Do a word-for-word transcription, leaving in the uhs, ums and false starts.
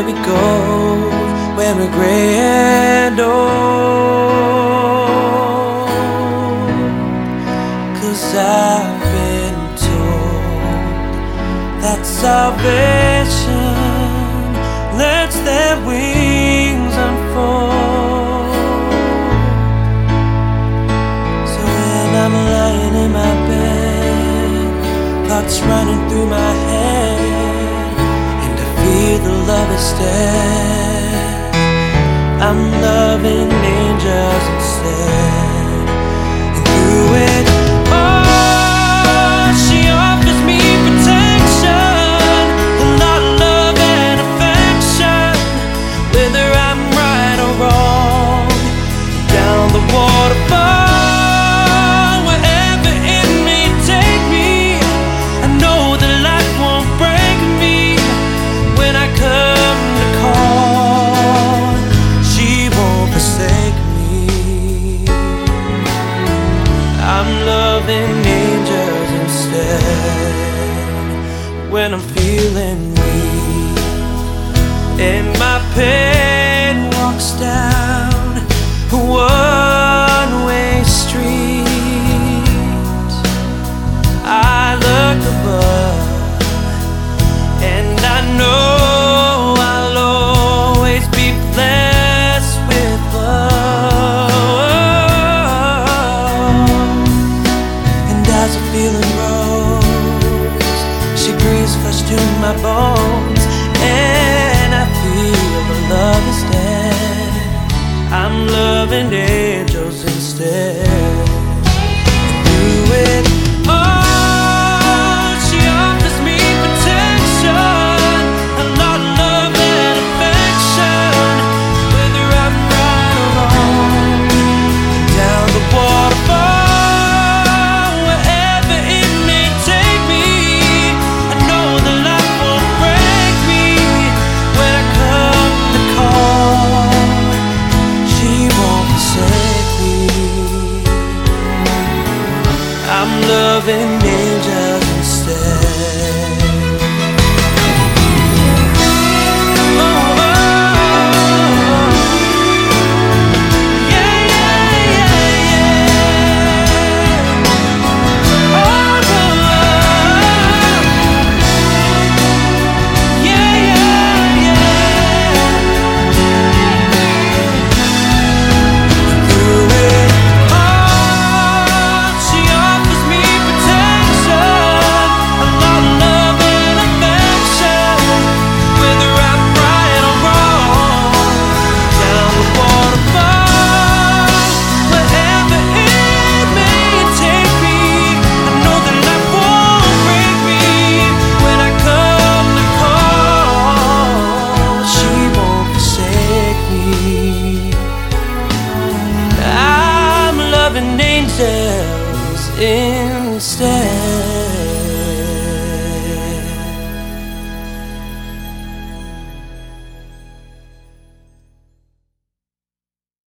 we go when we're gray and old. 'Cause I've been told that salvation lets their wings unfold. So when I'm lying in my bed, thoughts running through my head, and I feel the love is dead, I'm loving angels instead. And through it all, she offers me protection, a lot of love and affection, whether I'm right or wrong. Down the waterfall, wherever it may take me, I know that life won't break me. When I come to call, she won't forsake me. I'm loving angels instead. When I'm feeling weak and my pain walks down a one-way street, I look above and I know I'll always be blessed with love. And as the feeling rose, she breathes flesh to my bones, and I feel the love is dead. I'm loving angels instead. Through it all, she offers me protection, a lot of love and affection, whether I'm right or wrong. Down the waterfall, wherever it may take me, I know that life won't break me. When I come to call, she won't forsake me. I'm loving angels instead. Oh, oh, yeah, yeah, yeah, yeah. Oh, oh, yeah, yeah, yeah. Through it all, she offers me protection, a lot of love and affection, whether I'm right or wrong. Down the waterfall, wherever it may take me, I know that life won't break me. When I come to call, she won't forsake me. I'm loving angels instead.